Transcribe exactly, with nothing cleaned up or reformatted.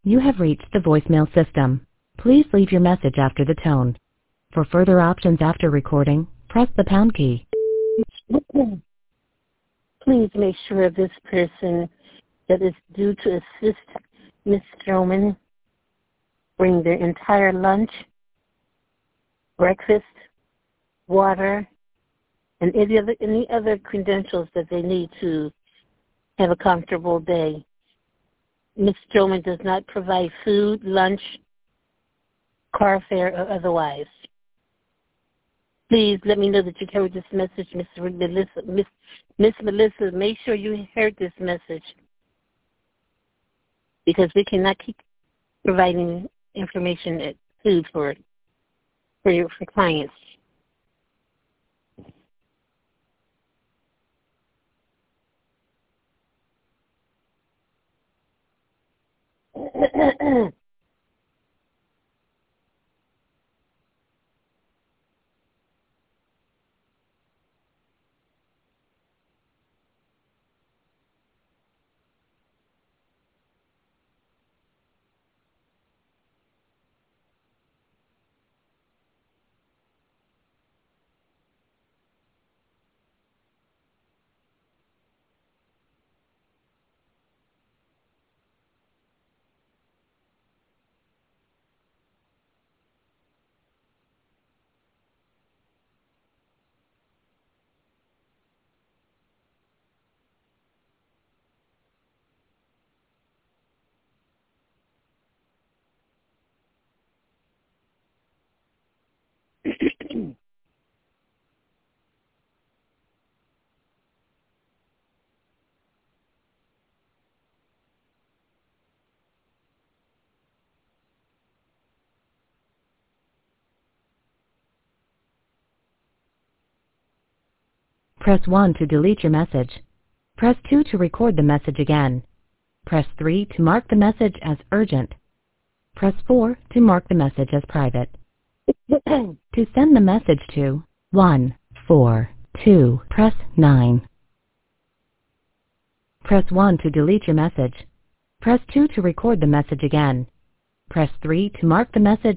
You have reached the voicemail system. Please leave your message after the tone. For further options after recording, press the pound key. Please make sure this person that is due to assist Miss Stroman bring their entire lunch, breakfast, water, and any other, any other credentials that they need to have a comfortable day. Miss Stroman does not provide food, lunch, car fare, or otherwise. Please let me know that you heard this message, Miss Melissa. Miss, Miss Melissa, make sure you heard this message because we cannot keep providing information at food for for your for clients. Press one to delete your message. Press two to record the message again. Press three to mark the message as urgent. Press four to mark the message as private. To send the message to one four two, press nine. Press one to delete your message. Press two to record the message again. Press three to mark the message